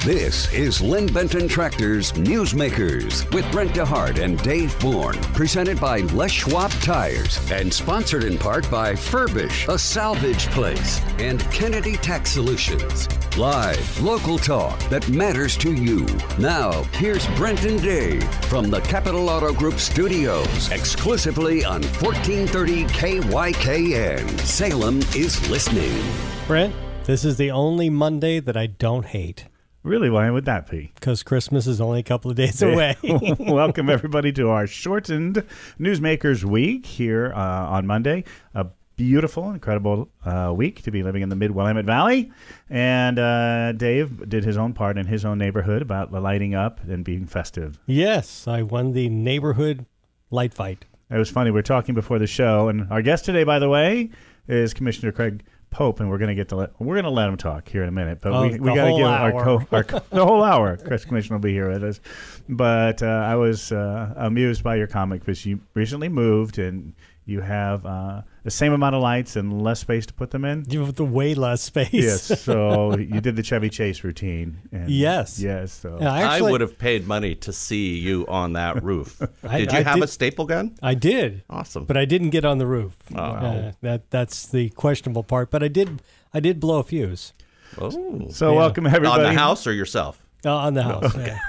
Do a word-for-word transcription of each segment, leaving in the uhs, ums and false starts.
This is Lynn Benton Tractor's Newsmakers with Brent DeHart and Dave Bourne, presented by Les Schwab Tires and sponsored in part by Furbish, a salvage place, and Kennedy Tax Solutions. Live, local talk that matters to you. Now, here's Brent and Dave from the Capital Auto Group studios, exclusively on fourteen thirty K Y K N. Salem is listening. Brent, this is the only Monday that I don't hate. Really? Why would that be? Because Christmas is only a couple of days away. Welcome, everybody, to our shortened Newsmakers Week here uh, on Monday. A beautiful, incredible uh, week to be living in the Mid-Willamette Valley. And uh, Dave did his own part in his own neighborhood about lighting up and being festive. Yes, I won the neighborhood light fight. It was funny. We were talking before the show, and our guest today, by the way, is Commissioner Craig Pope, and we're going to get to let, we're going to let him talk here in a minute, but oh, we, we got to give our, co, our co, the whole hour. Chris Commissioner will be here with us. But uh, I was uh, amused by your comment because you recently moved and you have uh, the same amount of lights and less space to put them in. You have the way less space. Yes, so you did the Chevy Chase routine. And yes. Yes. So yeah, I, actually, I would have paid money to see you on that roof. I, did you I have did, a staple gun? I did. Awesome. But I didn't get on the roof. Oh. Uh, that that's the questionable part. But I did I did blow a fuse. Oh. So yeah. welcome everybody. On the house or yourself? Uh, on the house. Okay. Yeah.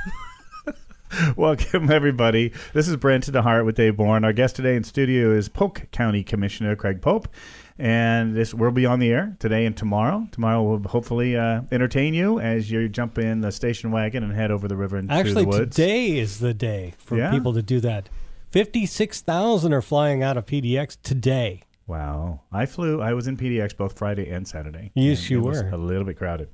Welcome, everybody. This is Brent DeHart with Dave Bourne. Our guest today in studio is Polk County Commissioner Craig Pope. And this will be on the air today and tomorrow. Tomorrow we'll hopefully uh, entertain you as you jump in the station wagon and head over the river into Actually, the woods. today is the day for yeah? people to do that. fifty-six thousand are flying out of P D X today. Wow. I flew. I was in P D X both Friday and Saturday. Yes, and you it was were. a little bit crowded.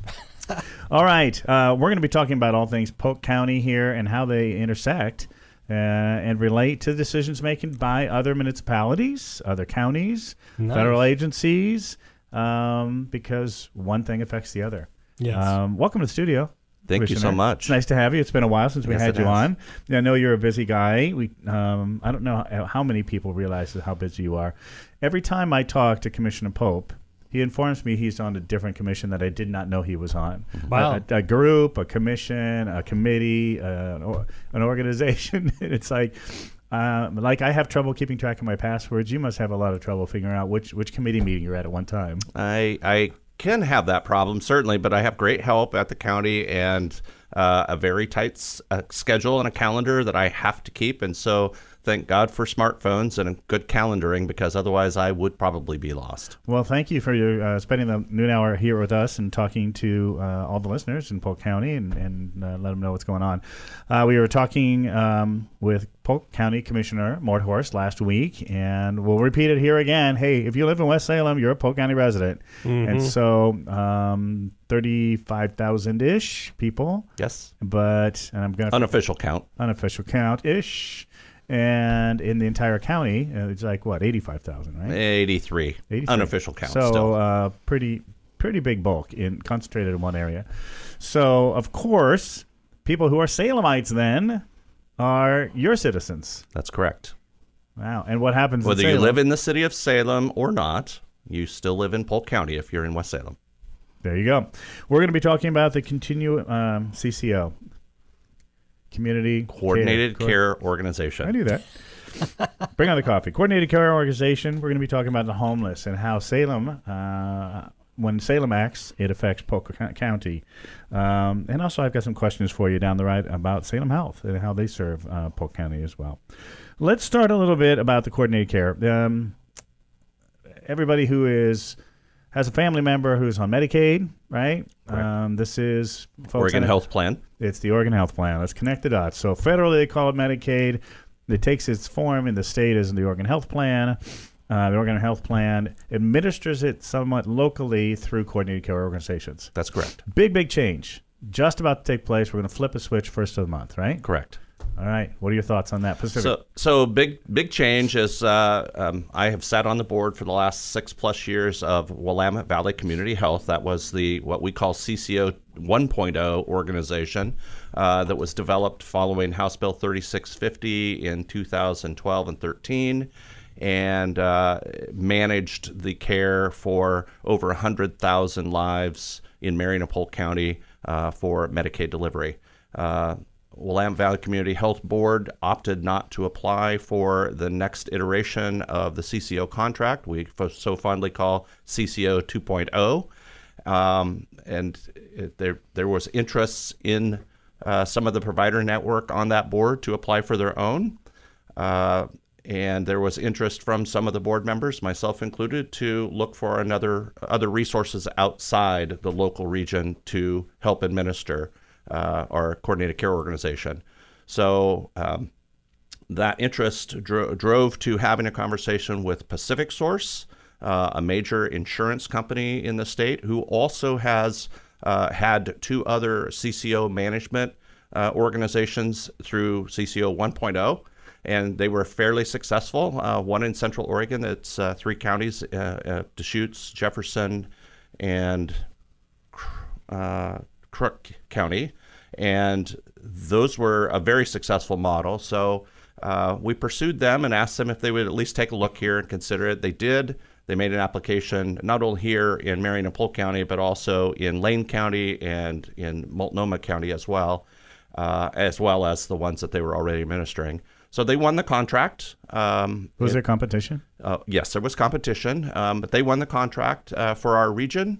All right. Uh, we're going to be talking about all things Polk County here and how they intersect uh, and relate to decisions made by other municipalities, other counties, nice. federal agencies, um, because one thing affects the other. Yes. Um, welcome to the studio. Thank you so much. It's nice to have you. It's been a while since we Yes, had it you has. on. I know you're a busy guy. We, um, I don't know how, how many people realize how busy you are. Every time I talk to Commissioner Pope, he informs me he's on a different commission that I did not know he was on. Wow. A, a group, a commission, a committee, uh, an, or, an organization. It's like, uh, like I have trouble keeping track of my passwords. You must have a lot of trouble figuring out which, which committee meeting you're at at one time. I I can have that problem, certainly, but I have great help at the county and uh, a very tight s- uh, schedule and a calendar that I have to keep. And so thank God for smartphones and a good calendaring, because otherwise I would probably be lost. Well, thank you for your uh, spending the noon hour here with us and talking to uh, all the listeners in Polk County and, and uh, let them know what's going on. Uh, we were talking um, with Polk County Commissioner Mort Horst last week, and we'll repeat it here again. Hey, if you live in West Salem, you're a Polk County resident. Mm-hmm. And so um, thirty-five thousand-ish people. Yes. But, and I'm going to... Unofficial count. Unofficial count-ish. And in the entire county, uh, it's like, what, eighty-five thousand, right? eighty-three. eighty-three. Unofficial count so, still. uh, pretty pretty big bulk in concentrated in one area. So, of course, people who are Salemites then are your citizens. That's correct. Wow. And what happens Whether in you Salem? live in the city of Salem or not, you still live in Polk County if you're in West Salem. There you go. We're going to be talking about the Continue um, C C O. Community Coordinated Care, Care Organization. I knew that. Bring on the coffee. Coordinated Care Organization. We're going to be talking about the homeless and how Salem, uh, when Salem acts, it affects Polk County. Um, and also, I've got some questions for you down the road about Salem Health and how they serve uh, Polk County as well. Let's start a little bit about the coordinated care. Um, everybody who is has a family member who's on Medicaid, right? Um, this is folks Oregon on- Health Plan. It's the Oregon Health Plan. Let's connect the dots. So federally, they call it Medicaid. It takes its form in the state as the Oregon Health Plan. Uh, the Oregon Health Plan administers it somewhat locally through coordinated care organizations. That's correct. Big, big change. Just about to take place. We're going to flip a switch first of the month, right? Correct. All right. What are your thoughts on that? Pacific. So, so big, big change is uh, um, I have sat on the board for the last six plus years of Willamette Valley Community Health. That was the what we call C C O one point oh organization uh, that was developed following House Bill thirty-six fifty in two thousand twelve and thirteen, and uh, managed the care for over one hundred thousand lives in Marion and Polk County uh, for Medicaid delivery. Uh, Willamette Valley Community Health Board opted not to apply for the next iteration of the C C O contract we so fondly call C C O two point oh. Um, and it, there there was interest in uh, some of the provider network on that board to apply for their own. Uh, and there was interest from some of the board members, myself included, to look for another other resources outside the local region to help administer Uh, our coordinated care organization. So um, that interest dro- drove to having a conversation with Pacific Source, uh, a major insurance company in the state, who also has uh, had two other C C O management uh, organizations through C C O one point oh, and they were fairly successful. Uh, one in Central Oregon, it's uh, three counties, uh, uh, Deschutes, Jefferson, and uh, Crook County, and those were a very successful model. So uh, we pursued them and asked them if they would at least take a look here and consider it. They did. They made an application not only here in Marion and Polk County, but also in Lane County and in Multnomah County as well, uh, as well as the ones that they were already administering. So they won the contract. Um, was it, there competition? Uh, yes, there was competition, um, but they won the contract uh, for our region.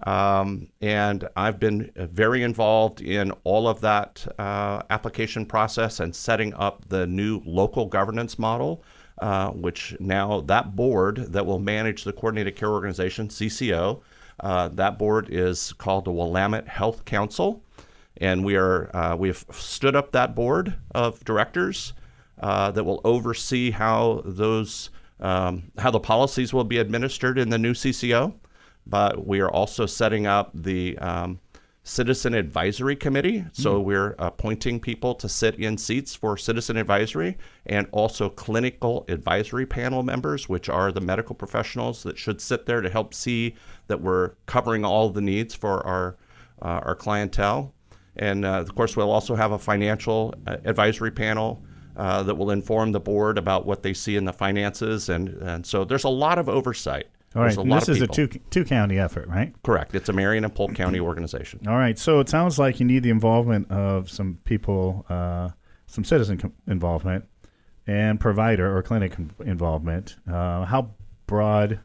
Um, and I've been very involved in all of that uh, application process and setting up the new local governance model, uh, which now that board that will manage the Coordinated Care Organization, C C O, uh, that board is called the Willamette Health Council. And we are, uh, we've stood up that board of directors uh, that will oversee how those, um, how the policies will be administered in the new C C O. But we are also setting up the um, Citizen Advisory Committee. So mm. we're appointing people to sit in seats for Citizen Advisory, and also Clinical Advisory Panel members, which are the medical professionals that should sit there to help see that we're covering all the needs for our uh, our clientele. And uh, of course, we'll also have a financial uh, advisory panel uh, that will inform the board about what they see in the finances. And, and so there's a lot of oversight. All right, and this is a two two county effort, right? Correct. It's a Marion and Polk County organization. All right, so it sounds like you need the involvement of some people, uh, some citizen com- involvement, and provider or clinic involvement. Uh, how broad?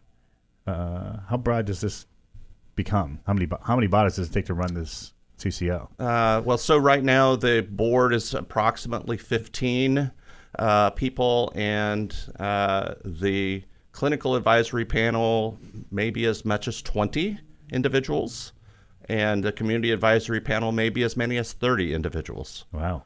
Uh, how broad does this become? How many how many bodies does it take to run this C C O? Uh, well, so right now the board is approximately fifteen uh, people, and uh, the Clinical Advisory Panel maybe as much as twenty individuals, and the Community Advisory Panel maybe as many as thirty individuals. Wow.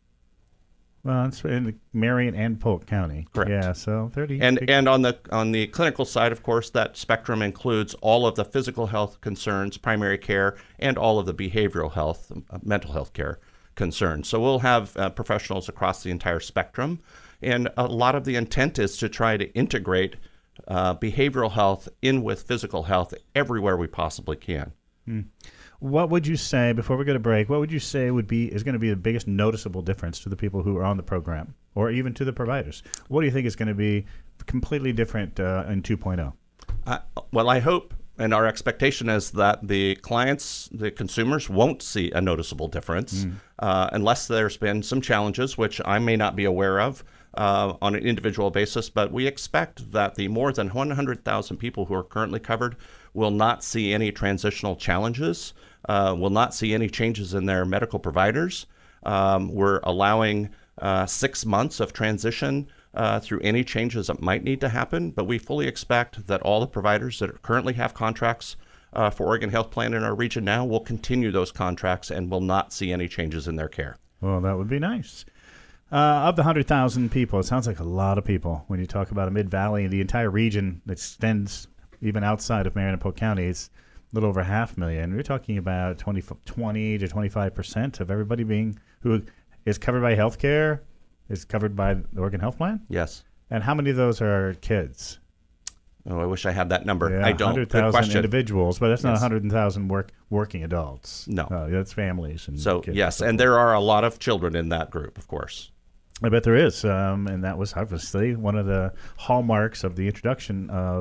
Well, it's in Marion and Polk County. Correct. Yeah, so thirty. And and on the on the clinical side, of course, that spectrum includes all of the physical health concerns, primary care, and all of the behavioral health, uh, mental health care concerns. So we'll have uh, professionals across the entire spectrum, and a lot of the intent is to try to integrate Uh, behavioral health in with physical health everywhere we possibly can. Hmm. What would you say, before we go to break, what would you say would be is going to be the biggest noticeable difference to the people who are on the program, or even to the providers? What do you think is going to be completely different uh, in two point oh? Uh, well, I hope, and our expectation is that the clients, the consumers, won't see a noticeable difference mm. uh, unless there's been some challenges, which I may not be aware of, Uh, on an individual basis, but we expect that the more than one hundred thousand people who are currently covered will not see any transitional challenges, uh, will not see any changes in their medical providers. Um, we're allowing uh, six months of transition uh, through any changes that might need to happen, but we fully expect that all the providers that currently have contracts uh, for Oregon Health Plan in our region now will continue those contracts and will not see any changes in their care. Well, that would be nice. Uh, of the one hundred thousand people, it sounds like a lot of people when you talk about a Mid-Valley and the entire region that extends even outside of Marion and Polk County. It's a little over half a million. We're talking about twenty, twenty to twenty-five percent of everybody being who is covered by health care, is covered by the Oregon Health Plan? Yes. And how many of those are kids? Oh, I wish I had that number. Yeah, I don't. one hundred thousand individuals, but that's not yes. one hundred thousand work, working adults. No. Uh, that's families. And so, kids yes, and, and there are a lot of children in that group, of course. I bet there is, um, and that was obviously one of the hallmarks of the introduction of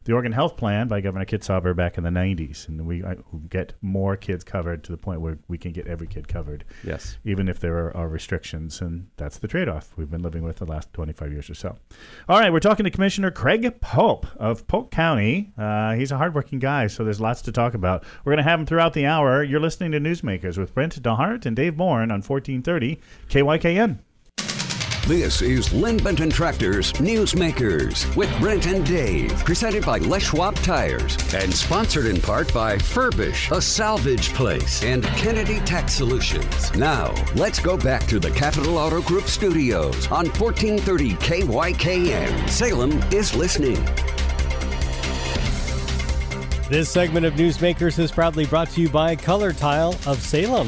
the Oregon Health Plan by Governor Kitzhaber back in the nineties, and we uh, get more kids covered to the point where we can get every kid covered. Yes. Even if there are, are restrictions, and that's the trade-off we've been living with the last twenty-five years or so. All right, we're talking to Commissioner Craig Pope of Polk County. Uh, he's a hardworking guy, so there's lots to talk about. We're going to have him throughout the hour. You're listening to Newsmakers with Brent DeHart and Dave Bourne on fourteen thirty K Y K N. This is Lynn Benton Tractor's Newsmakers with Brent and Dave, presented by Les Schwab Tires and sponsored in part by Furbish, a salvage place, and Kennedy Tax Solutions. Now, let's go back to the Capital Auto Group studios on fourteen thirty K Y K N. Salem is listening. This segment of Newsmakers is proudly brought to you by Color Tile of Salem.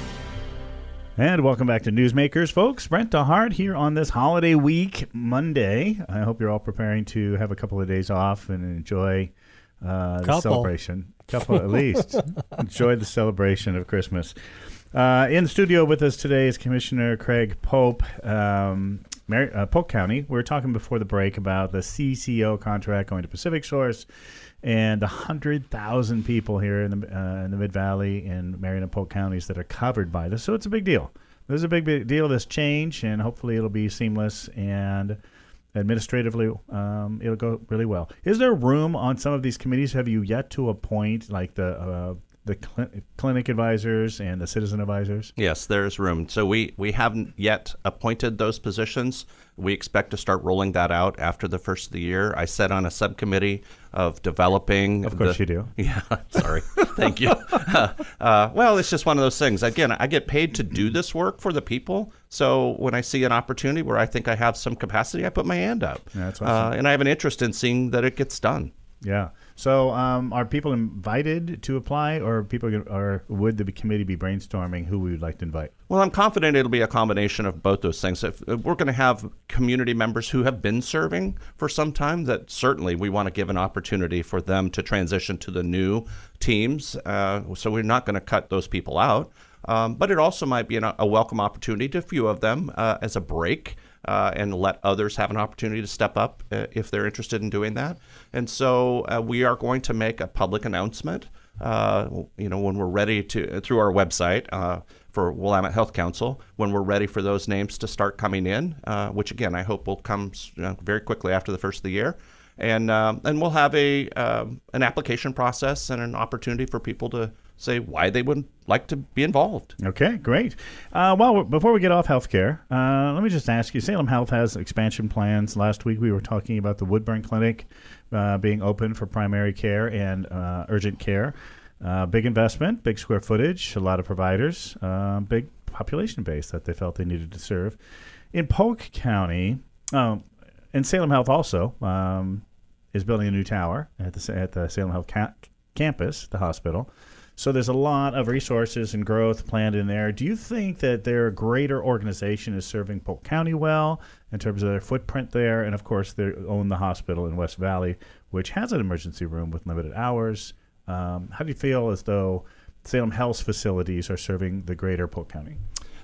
And welcome back to Newsmakers, folks. Brent DeHart here on this holiday week, Monday. I hope you're all preparing to have a couple of days off and enjoy uh, the couple. celebration. Couple at least. Enjoy the celebration of Christmas. Uh, in the studio with us today is Commissioner Craig Pope, um, Mar- uh, Polk County. We were talking before the break about the C C O contract going to Pacific Source and one hundred thousand people here in the uh, in the Mid-Valley and Marion and Polk counties that are covered by this. So it's a big deal. This is a big, big deal, this change, and hopefully it'll be seamless and administratively um, it'll go really well. Is there room on some of these committees? Have you yet to appoint like the uh, the cl- clinic advisors and the citizen advisors? Yes, there's room. So we, we haven't yet appointed those positions. We expect to start rolling that out after the first of the year. I sat on a subcommittee of developing. Of course the, you do. Yeah, sorry. Thank you. Uh, uh, well, it's just one of those things. Again, I get paid to do this work for the people. So when I see an opportunity where I think I have some capacity, I put my hand up. Yeah, that's awesome. Uh, and I have an interest in seeing that it gets done. Yeah. So um, are people invited to apply, or people, or would the committee be brainstorming who we would like to invite? Well, I'm confident it'll be a combination of both those things. If, if we're going to have community members who have been serving for some time, that certainly we want to give an opportunity for them to transition to the new teams. Uh, so we're not going to cut those people out. Um, but it also might be an, a welcome opportunity to a few of them uh, as a break. Uh, and let others have an opportunity to step up uh, if they're interested in doing that. And so uh, we are going to make a public announcement, uh, you know, when we're ready to, through our website uh, for Willamette Health Council, when we're ready for those names to start coming in, uh, which again, I hope will come you know, very quickly after the first of the year. And um, and we'll have a um, an application process and an opportunity for people to say why they would like to be involved. Okay, great. Uh, well, before we get off healthcare, uh, let me just ask you, Salem Health has expansion plans. Last week we were talking about the Woodburn Clinic uh, being open for primary care and uh, urgent care. Uh, big investment, big square footage, a lot of providers, uh, big population base that they felt they needed to serve. In Polk County, um, and Salem Health also um, is building a new tower at the, at the Salem Health ca- campus, the hospital. So there's a lot of resources and growth planned in there. Do you think that their greater organization is serving Polk County well in terms of their footprint there? And, of course, they own the hospital in West Valley, which has an emergency room with limited hours. Um, how do you feel as though Salem Health's facilities are serving the greater Polk County?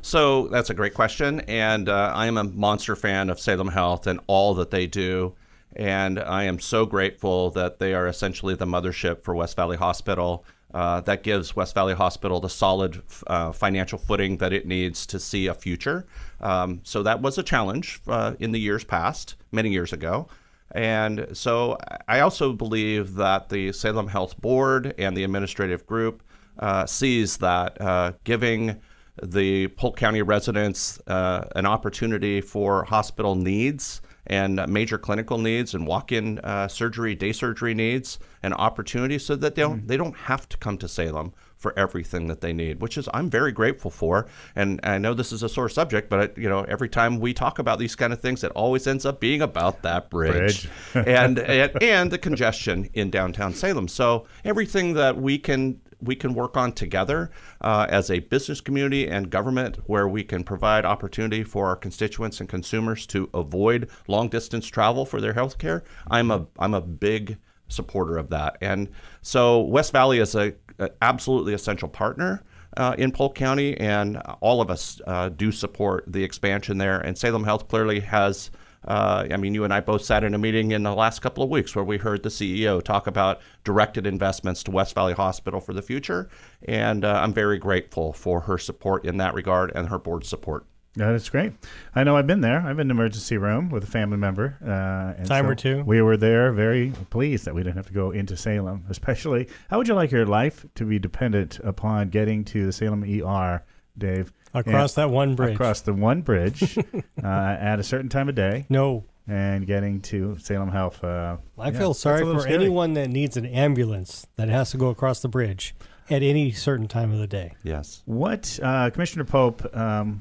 So that's a great question. And uh, I am a monster fan of Salem Health and all that they do. And I am so grateful that they are essentially the mothership for West Valley Hospital. Uh, that gives West Valley Hospital the solid uh, financial footing that it needs to see a future. Um, so that was a challenge uh, in the years past, many years ago. And so I also believe that the Salem Health Board and the administrative group uh, sees that uh, giving the Polk County residents uh, an opportunity for hospital needs and major clinical needs and walk-in uh, surgery, day surgery needs, an opportunity so that they don't, mm-hmm. they don't have to come to Salem for everything that they need, which is I'm very grateful for. And I know this is a sore subject, but you know every time we talk about these kind of things, it always ends up being about that bridge, bridge. and, and and the congestion in downtown Salem. So everything that we can we can work on together uh, as a business community and government, where we can provide opportunity for our constituents and consumers to avoid long distance travel for their health care. I'm a I'm a big supporter of that. And so West Valley is a, a absolutely essential partner uh, in Polk County, and all of us uh, do support the expansion there. And Salem Health clearly has Uh, I mean, you and I both sat in a meeting in the last couple of weeks where we heard the C E O talk about directed investments to West Valley Hospital for the future. And uh, I'm very grateful for her support in that regard and her board's support. Yeah, that's great. I know I've been there. I've been in the emergency room with a family member. Uh, and Time so or two. We were there very pleased that we didn't have to go into Salem, especially. How would you like your life to be dependent upon getting to the Salem E R, Dave? Across and that one bridge. Across the one bridge uh, at a certain time of day. No. And getting to Salem Health. Uh, I yeah, feel sorry that's a little for scary. anyone that needs an ambulance that has to go across the bridge at any certain time of the day. Yes. What, uh, Commissioner Pope, um,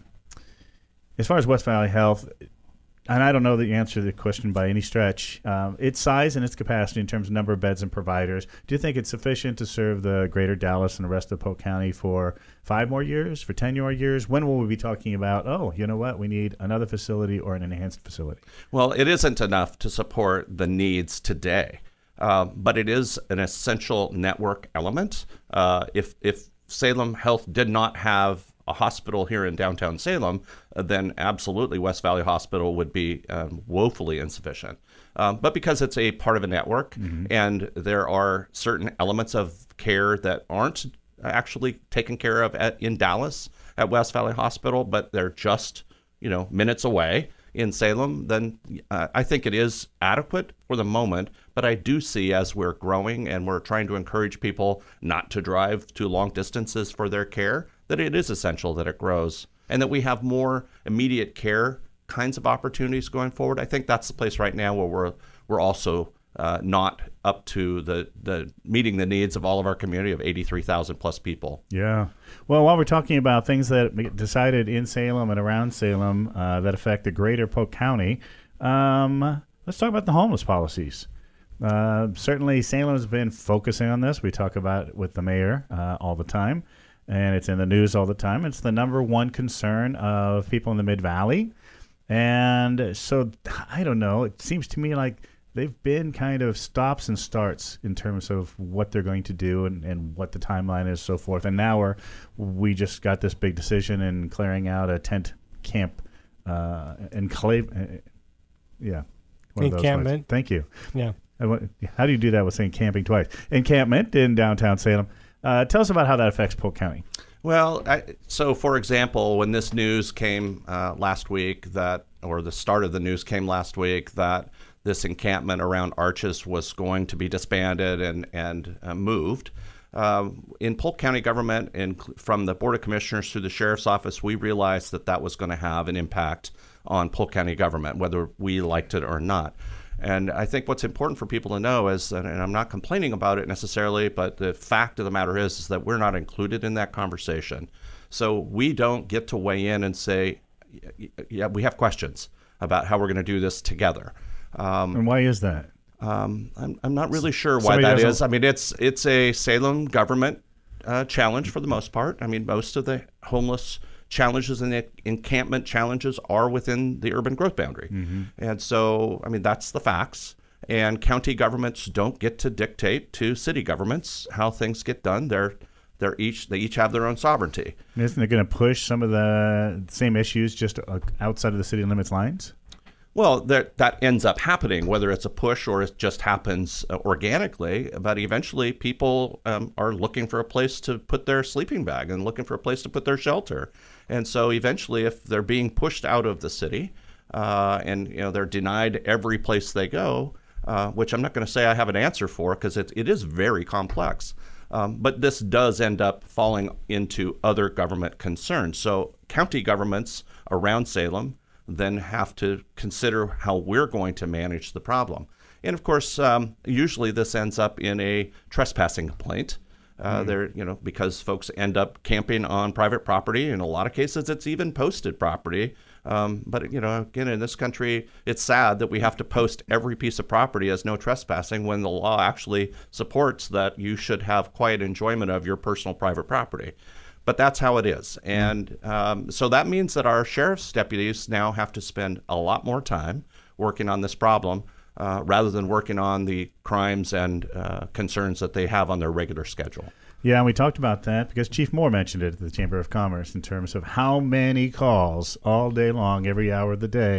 as far as West Valley Health, and I don't know the answer to the question by any stretch, um, its size and its capacity in terms of number of beds and providers, do you think it's sufficient to serve the greater Dallas and the rest of Polk County for five more years, for ten more years? When will we be talking about, oh, you know what, we need another facility or an enhanced facility? Well, it isn't enough to support the needs today, uh, but it is an essential network element. Uh, if, if Salem Health did not have a hospital here in downtown Salem, uh, then absolutely West Valley Hospital would be um, woefully insufficient. Um, but because it's a part of a network, mm-hmm. and there are certain elements of care that aren't actually taken care of at, in Dallas at West Valley Hospital, but they're just, you know, minutes away in Salem, then uh, I think it is adequate for the moment. But I do see, as we're growing and we're trying to encourage people not to drive to long distances for their care, that it is essential that it grows and that we have more immediate care kinds of opportunities going forward. I think that's the place right now where we're we're also uh, not up to the, the meeting the needs of all of our community of eighty-three thousand plus people. Yeah. Well, while we're talking about things that get decided in Salem and around Salem uh, that affect the greater Polk County, um, let's talk about the homeless policies. Uh, certainly, Salem's been focusing on this. We talk about it with the mayor uh, all the time, and it's in the news all the time. It's the number one concern of people in the Mid-Valley. And so, I don't know, it seems to me like they've been kind of stops and starts in terms of what they're going to do and, and what the timeline is, so forth. And now we're, we just got this big decision in clearing out a tent camp, uh, enclave, uh, yeah. one of those Encampment. words. Thank you. Yeah. I want- How do you do that with saying camping twice? Encampment in downtown Salem. Uh, tell us about how that affects Polk County. Well, I, so for example, when this news came uh, last week that, or the start of the news came last week that this encampment around Arches was going to be disbanded and, and uh, moved, um, in Polk County government and from the Board of Commissioners through the Sheriff's Office, we realized that that was going to have an impact on Polk County government, whether we liked it or not. And I think what's important for people to know is, and I'm not complaining about it necessarily, but the fact of the matter is, is that we're not included in that conversation. So we don't get to weigh in and say, yeah, we have questions about how we're going to do this together. Um, And why is that? um, I'm, I'm not really sure why Somebody that doesn't- is. I mean, it's it's a Salem government uh, challenge for the most part. I mean, most of the homeless challenges and the encampment challenges are within the urban growth boundary. Mm-hmm. And so, I mean, that's the facts. And county governments don't get to dictate to city governments how things get done. They're they're each they each have their own sovereignty. Isn't it going to push some of the same issues just uh, outside of the city limits lines? Well, that that ends up happening, whether it's a push or it just happens uh, organically. But eventually, people um, are looking for a place to put their sleeping bag and looking for a place to put their shelter. And so, eventually, if they're being pushed out of the city uh, and you know they're denied every place they go, uh, which I'm not going to say I have an answer for because it it is very complex. Um, but this does end up falling into other government concerns. So, county governments around Salem then have to consider how we're going to manage the problem. And of course, um, usually this ends up in a trespassing complaint. Uh, mm. There, you know, because folks end up camping on private property. In a lot of cases, it's even posted property. Um, but you know, again, in this country, it's sad that we have to post every piece of property as no trespassing when the law actually supports that you should have quiet enjoyment of your personal private property. But that's how it is. And um, so that means that our sheriff's deputies now have to spend a lot more time working on this problem uh, rather than working on the crimes and uh, concerns that they have on their regular schedule. Yeah, and we talked about that because Chief Moore mentioned it at the Chamber of Commerce in terms of how many calls all day long, every hour of the day,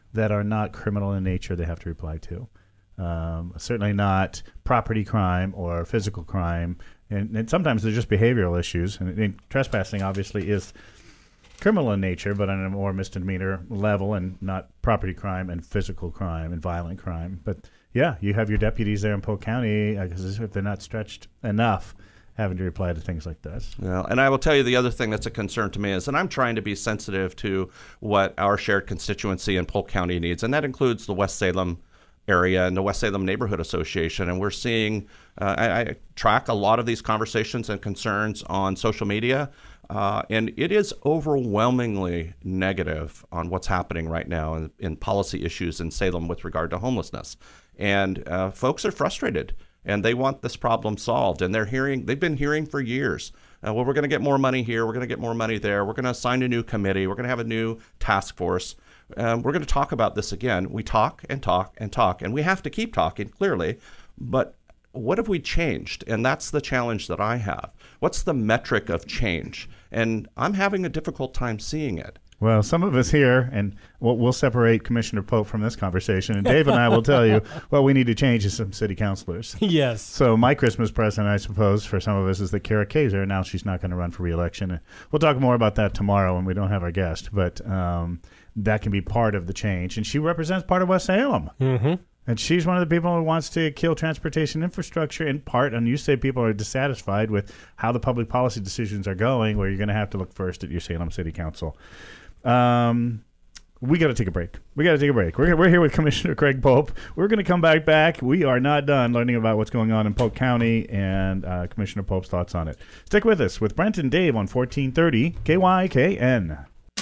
that are not criminal in nature they have to reply to. Um, certainly not property crime or physical crime. And, and sometimes they're just behavioral issues. And, and trespassing obviously is criminal in nature, but on a more misdemeanor level, and not property crime and physical crime and violent crime. But yeah, you have your deputies there in Polk County, because uh, if they're not stretched enough, having to reply to things like this. Well, and I will tell you the other thing that's a concern to me is, and I'm trying to be sensitive to what our shared constituency in Polk County needs, and that includes the West Salem area and the West Salem Neighborhood Association. And we're seeing, uh, I, I track a lot of these conversations and concerns on social media, uh, and it is overwhelmingly negative on what's happening right now in, in policy issues in Salem with regard to homelessness. And uh, folks are frustrated, and they want this problem solved. And they're hearing, they've been hearing for years, uh, well, we're going to get more money here, we're going to get more money there, we're going to assign a new committee, we're going to have a new task force. Um, we're going to talk about this again. We talk and talk and talk, and we have to keep talking, clearly. But what have we changed? And that's the challenge that I have. What's the metric of change? And I'm having a difficult time seeing it. Well, some of us here, and we'll, we'll separate Commissioner Pope from this conversation, and Dave and I will tell you what we need to change is some city councilors. Yes. So my Christmas present, I suppose, for some of us is that Kara Kaiser announced she's not going to run for re-election. We'll talk more about that tomorrow when we don't have our guest, but um, that can be part of the change. And she represents part of West Salem. Mm-hmm. And she's one of the people who wants to kill transportation infrastructure in part. And you say people are dissatisfied with how the public policy decisions are going, where you're going to have to look first at your Salem City Council. Um, we got to take a break. We got to take a break. We're, we're here with Commissioner Craig Pope. We're going to come back back. We are not done learning about what's going on in Polk County and uh, Commissioner Pope's thoughts on it. Stick with us with Brent and Dave on fourteen thirty K Y K N.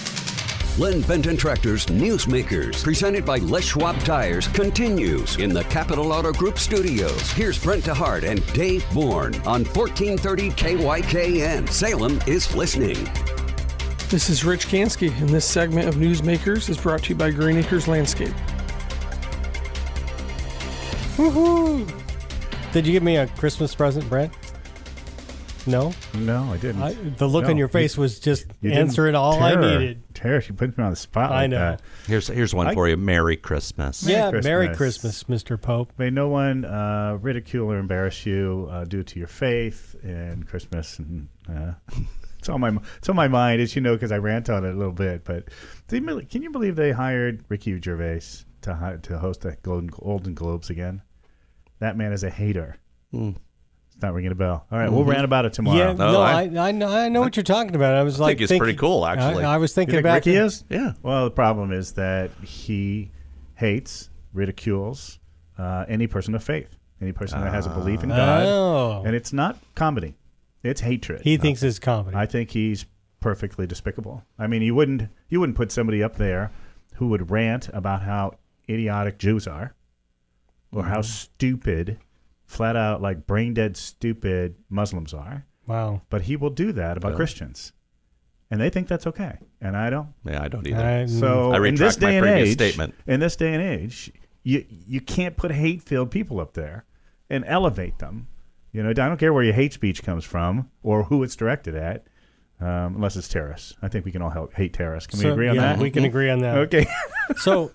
Len Benton Tractor's Newsmakers, presented by Les Schwab Tires, continues in the Capital Auto Group studios. Here's Brent DeHart and Dave Bourne on fourteen thirty K Y K N. Salem is listening. This is Rich Kansky, and this segment of Newsmakers is brought to you by Green Acres Landscape. Woohoo! Did you give me a Christmas present, Brent? No? No, I didn't. I, the look No, on your face you- was just You didn't. answering all Tara, I needed. Tara, she puts me on the spot I like know. that. Here's here's one I- for you. Merry Christmas. Merry yeah, Christmas. Merry Christmas, Mister Pope. May no one uh, ridicule or embarrass you uh, due to your faith and Christmas. And uh, it's on my it's on my mind, as you know, because I rant on it a little bit. But do you, can you believe they hired Ricky Gervais to hi- to host the Golden Golden Globes again? That man is a hater. Mm. It's not ringing a bell. All right, we'll rant about it tomorrow. Yeah, No, no, I- I, I, know, I know what you're talking about. I was I like, think he's thinking- pretty cool, actually. I, I was You thinking think back. Ricky to- is? Yeah. Well, the problem is that he hates, ridicules uh, any person of faith, any person that has a belief in God. Oh, And it's not comedy. It's hatred. he thinks it's comedy. I think he's perfectly despicable. I mean, you wouldn't you wouldn't put somebody up there who would rant about how idiotic Jews are, or how stupid, flat out like brain dead stupid Muslims are. wow. But he will do that about Really? Christians, and they think that's okay, and I don't. Yeah, I don't either. I- So I in this retract my day and previous age, statement. in this day and age, you you can't put hate-filled people up there and elevate them. You know, I don't care where your hate speech comes from or who it's directed at, um, unless it's terrorists. I think we can all help hate terrorists. Can we So, agree on yeah, that? we can agree on that. Okay. So,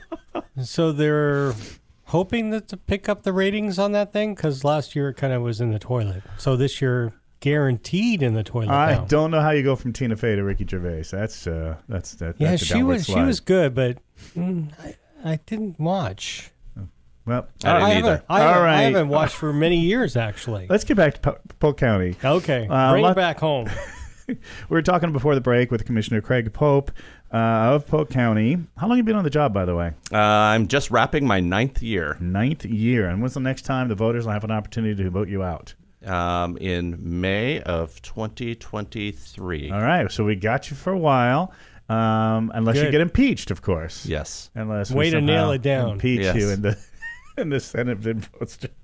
so they're hoping that to pick up the ratings on that thing, because last year it kind of was in the toilet. So this year, guaranteed in the toilet. I now. don't know how you go from Tina Fey to Ricky Gervais. That's uh, that's that. Yeah, that's a she downward was she slide. was good, but mm, I, I didn't watch. Well, I didn't I either. haven't, I, All haven't, I right. haven't watched for many years, actually. let's get back to Po- Polk County. Okay, Uh, bring let- it back home. We were talking before the break with Commissioner Craig Pope uh, of Polk County. How long have you been on the job, by the way? Uh, I'm just wrapping my ninth year. Ninth year. And when's the next time the voters will have an opportunity to vote you out? Um, in May of twenty twenty-three. All right. So we got you for a while, um, unless you Good. get impeached, of course. Yes. Unless we Way to somehow nail it down. Impeach Yes. you in the in the Senate then votes to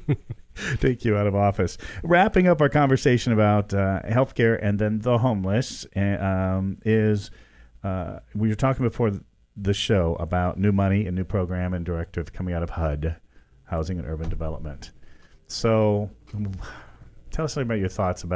take you out of office. Wrapping up our conversation about uh, healthcare and then the homeless uh, um, is uh, we were talking before the show about new money and new program and directive coming out of H U D, Housing and Urban Development. So tell us about your thoughts about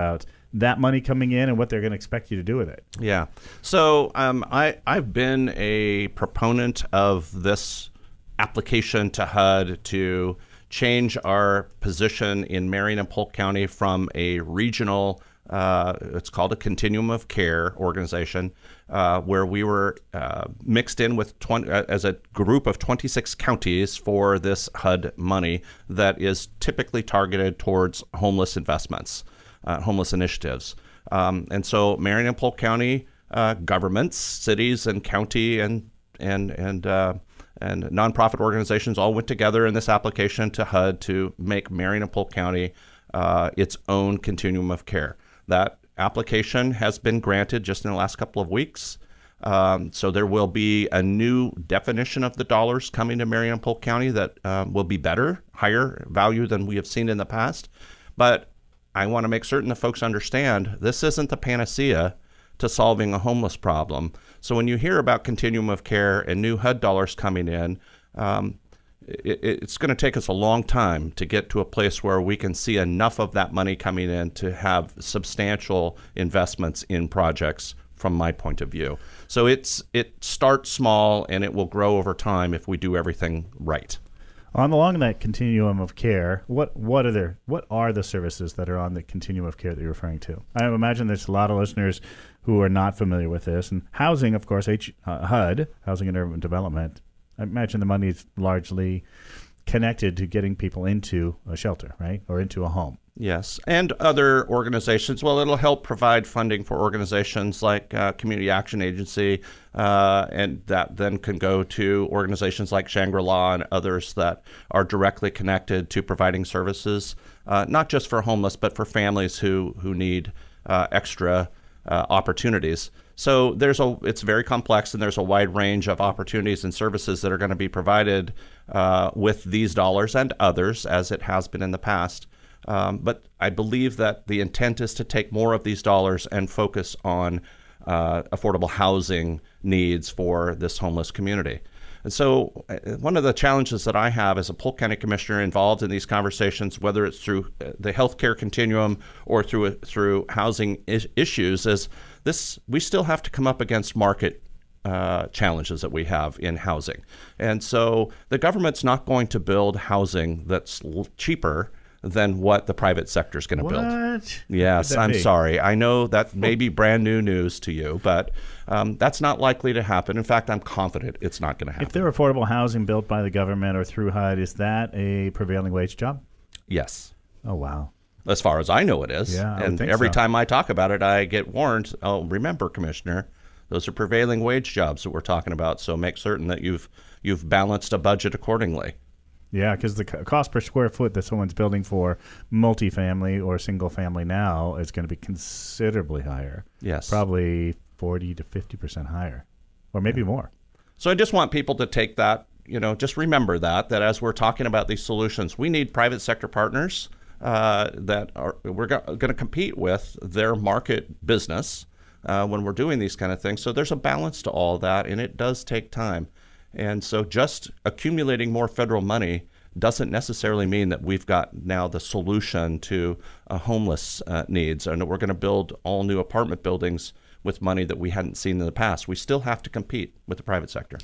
that money coming in and what they're going to expect you to do with it. Yeah. So um, I, I've been a proponent of this application to H U D to change our position in Marion and Polk County from a regional, uh, it's called a continuum of care organization, uh, where we were uh, mixed in with twenty, uh, as a group of twenty-six counties for this H U D money that is typically targeted towards homeless investments, uh, homeless initiatives. Um, and so Marion and Polk County uh, governments, cities and county and and and uh, and nonprofit organizations all went together in this application to H U D to make Marion and Polk County uh, its own continuum of care. That application has been granted just in the last couple of weeks. Um, so there will be a new definition of the dollars coming to Marion and Polk County that um, will be better, higher value than we have seen in the past. But I want to make certain that folks understand this isn't the panacea to solving a homeless problem. So when you hear about continuum of care and new H U D dollars coming in, um, it, it's going to take us a long time to get to a place where we can see enough of that money coming in to have substantial investments in projects from my point of view. So it's it starts small and it will grow over time if we do everything right. On along that continuum of care, what what are there? What are the services that are on the continuum of care that you're referring to? I imagine there's a lot of listeners who are not familiar with this. And housing, of course, H, uh, H U D, Housing and Urban Development. I imagine the money is largely connected to getting people into a shelter, right, or into a home. Yes, and other organizations. Well, it'll help provide funding for organizations like uh, Community Action Agency, uh, and that then can go to organizations like Shangri-La and others that are directly connected to providing services, uh, not just for homeless, but for families who who need uh, extra uh, opportunities. So there's a it's very complex, and there's a wide range of opportunities and services that are going to be provided uh, with these dollars and others, as it has been in the past. Um, but I believe that the intent is to take more of these dollars and focus on uh, affordable housing needs for this homeless community. And so uh, one of the challenges that I have as a Polk County Commissioner involved in these conversations, whether it's through the healthcare continuum or through through housing is- issues, is this: we still have to come up against market uh, challenges that we have in housing. And so the government's not going to build housing that's l- cheaper than what the private sector is going to build. What? Yes, I'm be? sorry. I know that may be brand new news to you, but um, that's not likely to happen. In fact, I'm confident it's not going to happen. If there are affordable housing built by the government or through H U D, is that a prevailing wage job? Yes. Oh, wow. As far as I know, it is. Yeah, I would and think every so. time I talk about it, I get warned. Oh, remember, Commissioner, those are prevailing wage jobs that we're talking about. So make certain that you've you've balanced a budget accordingly. Yeah, because the co- cost per square foot that someone's building for multifamily or single family now is going to be considerably higher. Yes. Probably forty to fifty percent higher, or maybe more. So I just want people to take that, you know, just remember that, that as we're talking about these solutions, we need private sector partners uh, that are we're go- going to compete with their market business uh, when we're doing these kind of things. So there's a balance to all that, and it does take time. And so just accumulating more federal money doesn't necessarily mean that we've got now the solution to uh, homeless uh, needs, and that we're going to build all new apartment buildings with money that we hadn't seen in the past. We still have to compete with the private sector.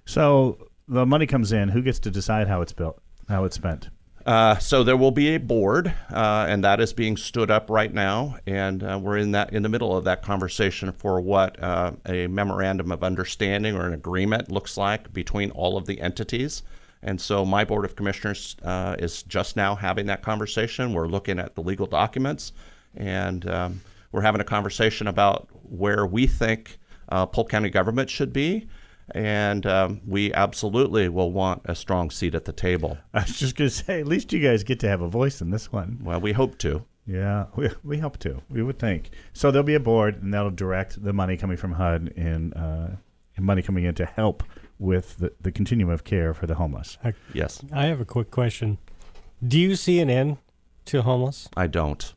So the money comes in. Who gets to decide how it's built, how it's spent? Uh, so there will be a board, uh, and that is being stood up right now, and uh, we're in that in the middle of that conversation for what uh, a memorandum of understanding or an agreement looks like between all of the entities. And so my Board of Commissioners uh, is just now having that conversation. We're looking at the legal documents, and um, we're having a conversation about where we think uh, Polk County government should be. And um, we absolutely will want a strong seat at the table. I was just going to say, at least you guys get to have a voice in this one. Well, we hope to. Yeah, we, we hope to. We would think. So there'll be a board, and that'll direct the money coming from H U D and, uh, and money coming in to help with the, the continuum of care for the homeless. I, Yes. I have a quick question. Do you see an end to homeless? I don't.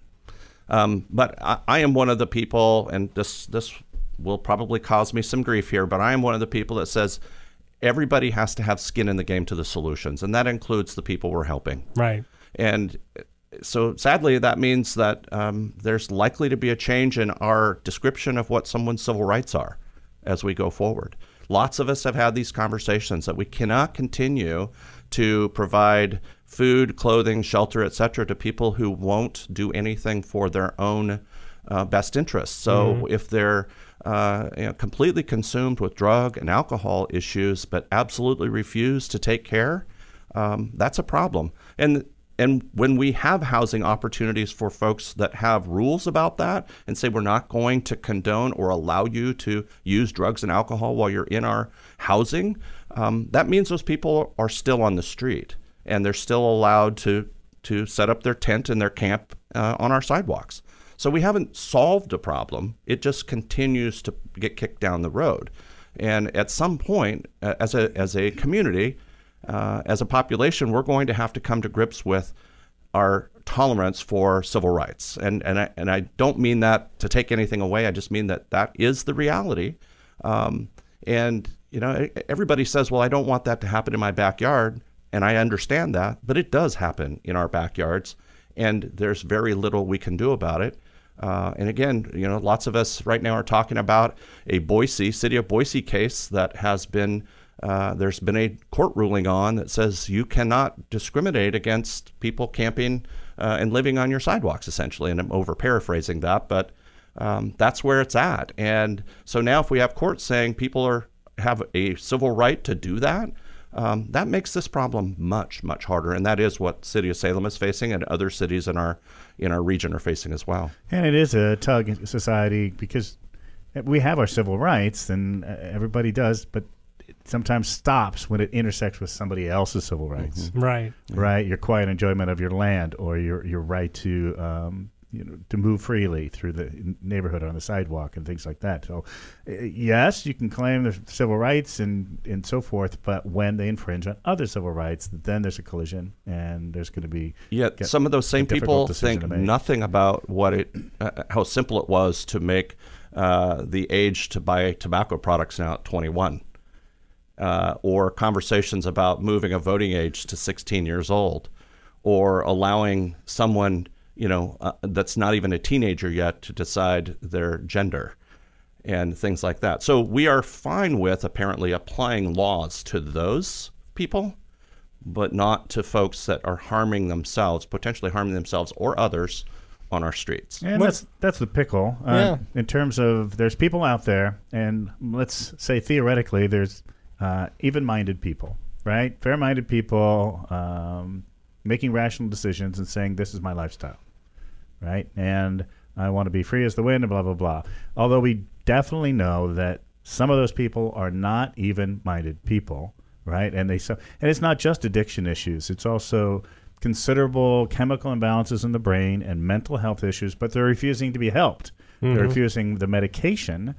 Um, but I, I am one of the people, and this this will probably cause me some grief here, but I am one of the people that says everybody has to have skin in the game to the solutions, and that includes the people we're helping. Right. And so sadly, that means that um, there's likely to be a change in our description of what someone's civil rights are as we go forward. Lots of us have had these conversations that we cannot continue to provide food, clothing, shelter, et cetera, to people who won't do anything for their own uh, best interests. So mm-hmm. if they're uh, you know, completely consumed with drug and alcohol issues, but absolutely refuse to take care, um, that's a problem. And And when we have housing opportunities for folks that have rules about that and say we're not going to condone or allow you to use drugs and alcohol while you're in our housing, um, that means those people are still on the street and they're still allowed to to set up their tent and their camp uh, on our sidewalks. So we haven't solved a problem. It just continues to get kicked down the road. And at some point, uh, as a as a community, Uh, as a population, we're going to have to come to grips with our tolerance for civil rights. And and I, and I don't mean that to take anything away. I just mean that that is the reality. Um, and, you know, everybody says, well, I don't want that to happen in my backyard. And I understand that. But it does happen in our backyards. And there's very little we can do about it. Uh, and again, you know, lots of us right now are talking about a Boise, city of Boise case that has been Uh, there's been a court ruling on that says you cannot discriminate against people camping uh, and living on your sidewalks, essentially. And I'm over paraphrasing that, but um, that's where it's at. And so now if we have courts saying people are have a civil right to do that, um, that makes this problem much, much harder. And that is what City of Salem is facing, and other cities in our in our region are facing as well. And it is a tug society because we have our civil rights, and everybody does, but sometimes stops when it intersects with somebody else's civil rights. Mm-hmm. Right. Right. Your quiet enjoyment of your land, or your your right to um, you know, to move freely through the neighborhood on the sidewalk and things like that. So, uh, yes, you can claim the civil rights and, and so forth, but when they infringe on other civil rights, then there's a collision, and there's going to be yet get, some of those same people think to nothing about what it uh, how simple it was to make uh, the age to buy tobacco products now at twenty-one. Uh, or conversations about moving a voting age to sixteen years old, or allowing someone, you know, uh, that's not even a teenager yet to decide their gender and things like that. So we are fine with apparently applying laws to those people, but not to folks that are harming themselves, potentially harming themselves or others on our streets. And that's that's the pickle. Uh, yeah. In terms of there's people out there, and let's say theoretically there's Uh, even-minded people, right? Fair-minded people um, making rational decisions and saying, this is my lifestyle, right? And I want to be free as the wind and blah, blah, blah. Although we definitely know that some of those people are not even-minded people, right? And they so, and it's not just addiction issues. It's also considerable chemical imbalances in the brain and mental health issues, but they're refusing to be helped. Mm-hmm. They're refusing the medication.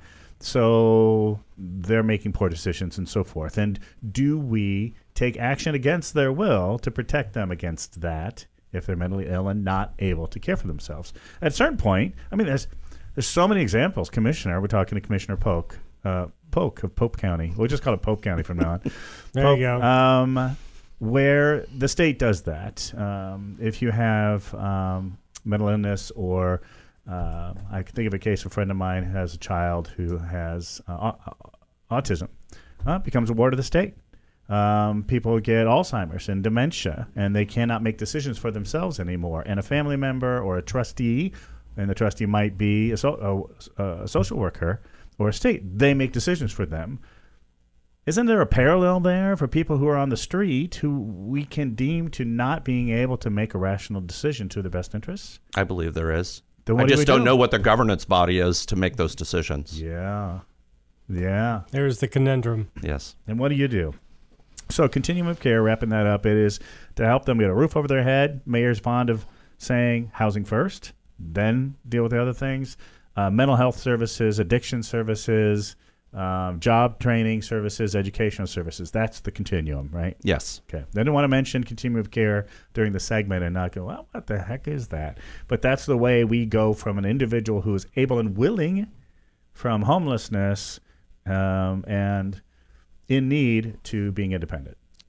So they're making poor decisions and so forth. And do we take action against their will to protect them against that if they're mentally ill and not able to care for themselves? At a certain point, I mean, there's there's so many examples. Commissioner, we're talking to Commissioner Polk, uh, Polk of Pope County. We'll just call it Pope County from now on. There Polk, you go. Um, where the state does that. Um, if you have um, mental illness or Uh, I can think of a case, a friend of mine has a child who has uh, autism, uh, becomes a ward of the state. Um, people get Alzheimer's and dementia, and they cannot make decisions for themselves anymore. And a family member or a trustee, and the trustee might be a, so, a, a social worker or a state, they make decisions for them. Isn't there a parallel there for people who are on the street who we can deem to not being able to make a rational decision to their best interests? I believe there is. I do just do don't know what the governance body is to make those decisions. Yeah. Yeah. There's the conundrum. Yes. And what do you do? So continuum of care, wrapping that up, it is to help them get a roof over their head. Mayor's fond of saying housing first, then deal with the other things. Uh, mental health services, addiction services, um, job training services, educational services. That's the continuum, right? Yes. Okay. I didn't want to mention continuum of care during the segment and not go, well, what the heck is that? But that's the way we go from an individual who is able and willing from homelessness um, and in need to being independent.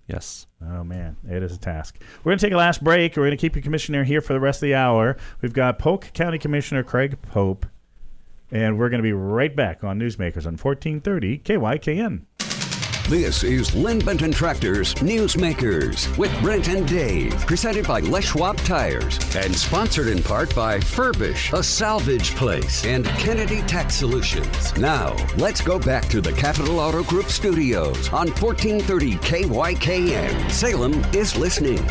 Yes. Oh, man, it is a task. We're going to take a last break. We're going to keep you commissioner here for the rest of the hour. We've got Polk County Commissioner Craig Pope, and we're going to be right back on Newsmakers on fourteen thirty K Y K N. This is Lynn Benton Tractor's Newsmakers with Brent and Dave, presented by Les Schwab Tires and sponsored in part by Furbish, a salvage place, and Kennedy Tax Solutions. Now, let's go back to the Capital Auto Group studios on fourteen thirty K Y K N. Salem is listening.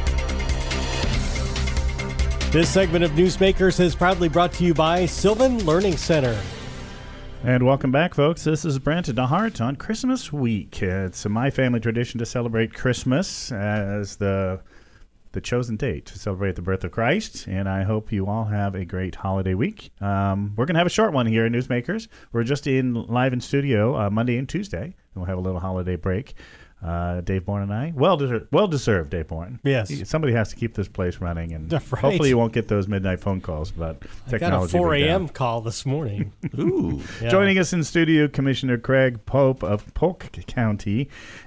This segment of Newsmakers is proudly brought to you by Sylvan Learning Center. And welcome back, folks. This is Brent DeHart on Christmas week. It's my family tradition to celebrate Christmas as the the chosen date to celebrate the birth of Christ, and I hope you all have a great holiday week. Um, we're going to have a short one here at Newsmakers. We're just in live in studio uh, Monday and Tuesday, and we'll have a little holiday break. Uh, Dave Bourne and I, well deserved, well deserved, Dave Bourne. Yes. Somebody has to keep this place running, and Right. hopefully you won't get those midnight phone calls about I technology. got a four being down. a.m. call this morning. Ooh. Yeah. Joining us in studio, Commissioner Craig Pope of Polk County,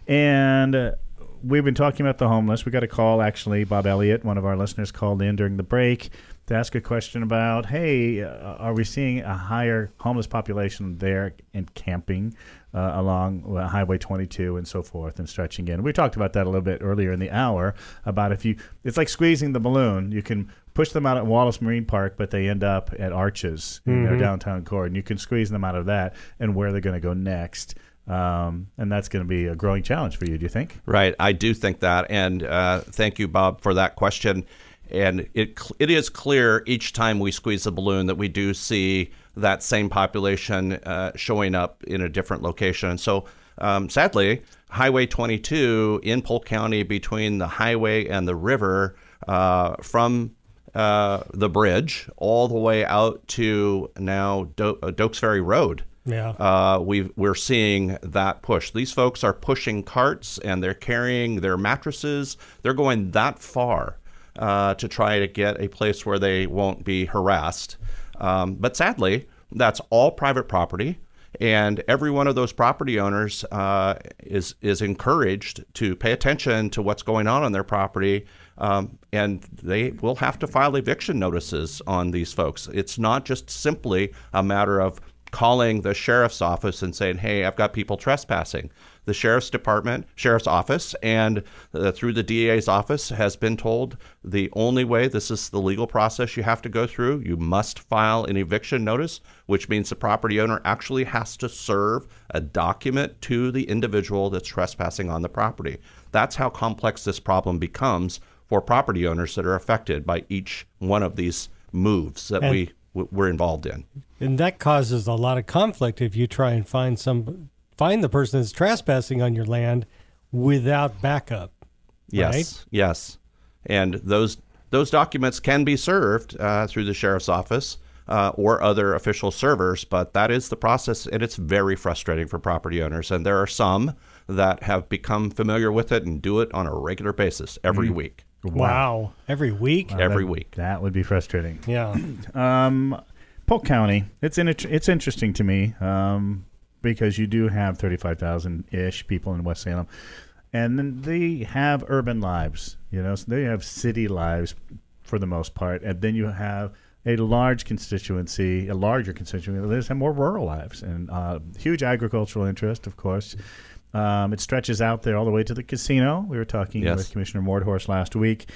and uh, we've been talking about the homeless. We got a call, actually. Bob Elliott, one of our listeners, called in during the break to ask a question about, hey, uh, are we seeing a higher homeless population there and camping uh, along uh, Highway twenty-two and so forth and stretching in? We talked about that a little bit earlier in the hour about if you, it's like squeezing the balloon. You can push them out at Wallace Marine Park, but they end up at Arches in Mm-hmm. their downtown core, and you can squeeze them out of that and where they're going to go next. Um, and that's going to be a growing challenge for you, do you think? Right. I do think that. And uh, thank you, Bob, for that question. And it it is clear each time we squeeze the balloon that we do see that same population uh, showing up in a different location. And so, um, sadly, Highway twenty-two in Polk County between the highway and the river uh, from uh, the bridge all the way out to now Do- uh, Dokes Ferry Road. Yeah. Uh, we we're seeing that push. These folks are pushing carts and they're carrying their mattresses. They're going that far uh, to try to get a place where they won't be harassed. Um, but sadly, that's all private property, and every one of those property owners uh, is is encouraged to pay attention to what's going on on their property. Um, and they will have to file eviction notices on these folks. It's not just simply a matter of calling the sheriff's office and saying, hey, I've got people trespassing. The sheriff's department, sheriff's office, and uh, through the D A's office has been told the only way, this is the legal process you have to go through, you must file an eviction notice, which means the property owner actually has to serve a document to the individual that's trespassing on the property. That's how complex this problem becomes for property owners that are affected by each one of these moves that And- we w- we're involved in. And that causes a lot of conflict if you try and find some find the person that's trespassing on your land without backup. Yes, right? yes, and those those documents can be served uh, through the sheriff's office uh, or other official servers, but that is the process, and it's very frustrating for property owners. And there are some that have become familiar with it and do it on a regular basis every Mm-hmm. week. Wow. Every week? Wow, Every that- week. That would be frustrating. Yeah. Um, Polk County, it's in, it's interesting to me um, because you do have thirty-five thousand ish people in West Salem, and then they have urban lives. You know, so they have city lives for the most part, and then you have a large constituency, a larger constituency. They have more rural lives and uh, huge agricultural interest, of course. Um, it stretches out there all the way to the casino. We were talking Yes. with Commissioner Mordhorst last week.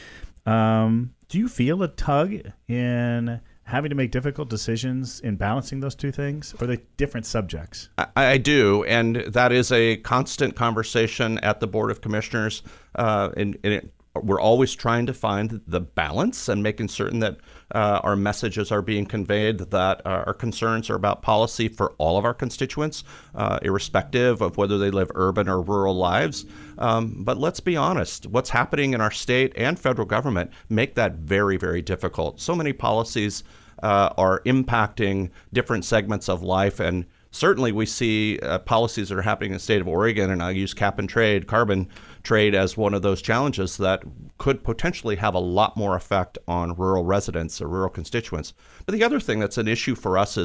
Um, do you feel a tug in having to make difficult decisions in balancing those two things, or are they different subjects? I, I do, and that is a constant conversation at the Board of Commissioners, uh, and, and it, we're always trying to find the balance and making certain that uh, our messages are being conveyed, that uh, our concerns are about policy for all of our constituents, uh, irrespective of whether they live urban or rural lives. Um, but let's be honest, what's happening in our state and federal government make that very, very difficult. So many policies uh, are impacting different segments of life, and certainly we see uh, policies that are happening in the state of Oregon, and I'll use cap and trade, carbon trade as one of those challenges that could potentially have a lot more effect on rural residents or rural constituents. But the other thing that's an issue for us is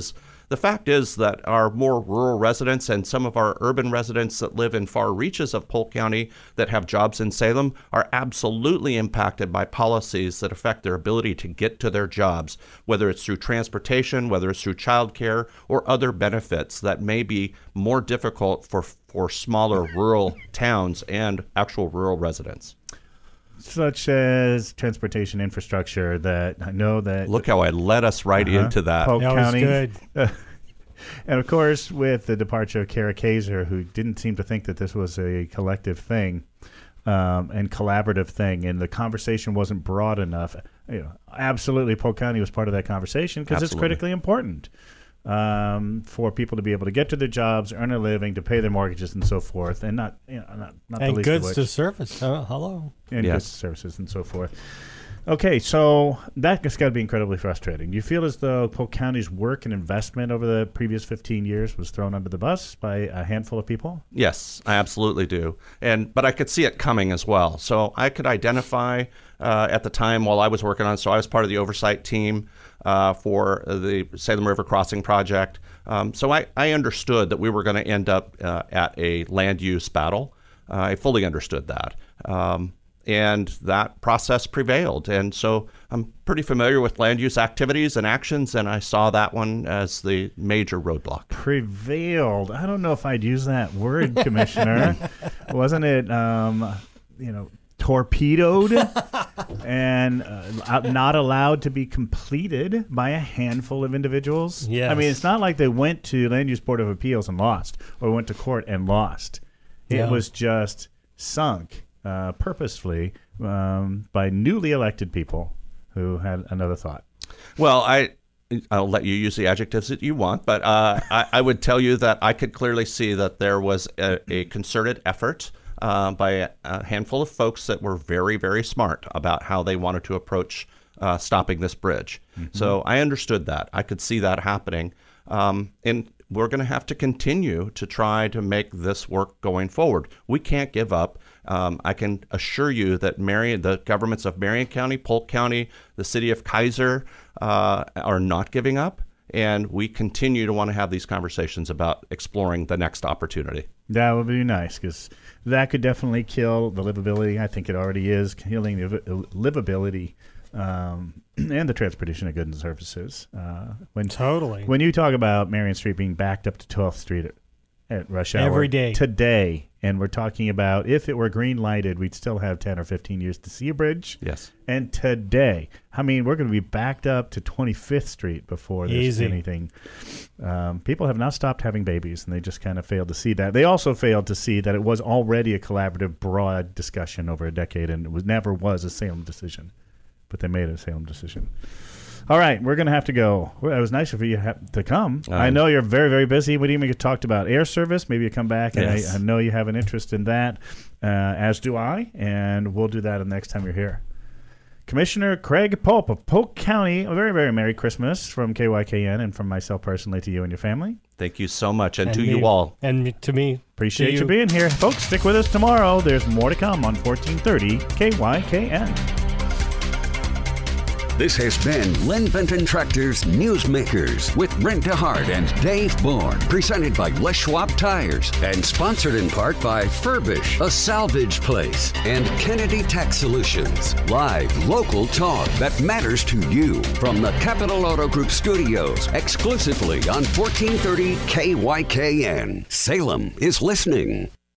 the fact is that our more rural residents and some of our urban residents that live in far reaches of Polk County that have jobs in Salem are absolutely impacted by policies that affect their ability to get to their jobs, whether it's through transportation, whether it's through childcare, or other benefits that may be more difficult for, for smaller rural towns and actual rural residents. Such as transportation infrastructure that I know that... Look how I led us right uh-huh, into that. Polk that County. was good. And of course, with the departure of Kara Kaiser, who didn't seem to think that this was a collective thing um, and collaborative thing, and the conversation wasn't broad enough. You know, absolutely, Polk County was part of that conversation because it's critically important um, for people to be able to get to their jobs, earn a living, to pay their mortgages, and so forth, and not, you know, not, not the And least goods of which, to service. Uh, hello. and Yes. goods to services, and so forth. Okay, so that's got to be incredibly frustrating. Do you feel as though Polk County's work and investment over the previous fifteen years was thrown under the bus by a handful of people? Yes, I absolutely do. And but I could see it coming as well. So I could identify uh, at the time while I was working on it. So I was part of the oversight team uh, for the Salem River Crossing project. Um, so I, I understood that we were going to end up uh, at a land use battle. Uh, I fully understood that. Um, And that process prevailed. And so I'm pretty familiar with land use activities and actions, and I saw that one as the major roadblock. Prevailed. I don't know if I'd use that word, Commissioner. Wasn't it, um, you know, torpedoed and uh, not allowed to be completed by a handful of individuals? Yes. I mean, it's not like they went to Land Use Board of Appeals and lost, or went to court and lost. It Yeah. was just sunk. Uh, purposefully um, by newly elected people who had another thought. Well, I, I'll let you use the adjectives that you want, but uh, I, I would tell you that I could clearly see that there was a, a concerted effort uh, by a, a handful of folks that were very, very smart about how they wanted to approach uh, stopping this bridge. Mm-hmm. So I understood that. I could see that happening. Um, and we're going to have to continue to try to make this work going forward. We can't give up. Um, I can assure you that Marion, the governments of Marion County, Polk County, the city of Kaiser uh, are not giving up, and we continue to want to have these conversations about exploring the next opportunity. That would be nice, because that could definitely kill the livability. I think it already is killing the livability um, and the transportation of goods and services. Uh, when Totally. When you talk about Marion Street being backed up to twelfth Street at, at rush hour Every day. today, and we're talking about if it were green lighted, we'd still have ten or fifteen years to see a bridge. Yes. And today, I mean, we're going to be backed up to twenty-fifth Street before there's Easy. anything. Um, people have not stopped having babies, and they just kind of failed to see that. They also failed to see that it was already a collaborative, broad discussion over a decade, and it was never was a Salem decision. But they made a Salem decision. All right, we're going to have to go. Well, it was nice of you to come. Um, I know you're very, very busy. We even talked about air service. Maybe you come back, and Yes. I, I know you have an interest in that, uh, as do I, and we'll do that the next time you're here. Commissioner Craig Pope of Polk County, a very, very Merry Christmas from K Y K N and from myself personally to you and your family. Thank you so much, and, And to me- you all. And to me. Appreciate to you being here. Folks, stick with us tomorrow. There's more to come on fourteen thirty K Y K N. This has been Lynn Benton Tractor's Newsmakers with Brent DeHart and Dave Bourne, presented by Les Schwab Tires and sponsored in part by Furbish, a salvage place, and Kennedy Tax Solutions. Live, local talk that matters to you from the Capital Auto Group studios, exclusively on fourteen thirty K Y K N. Salem is listening.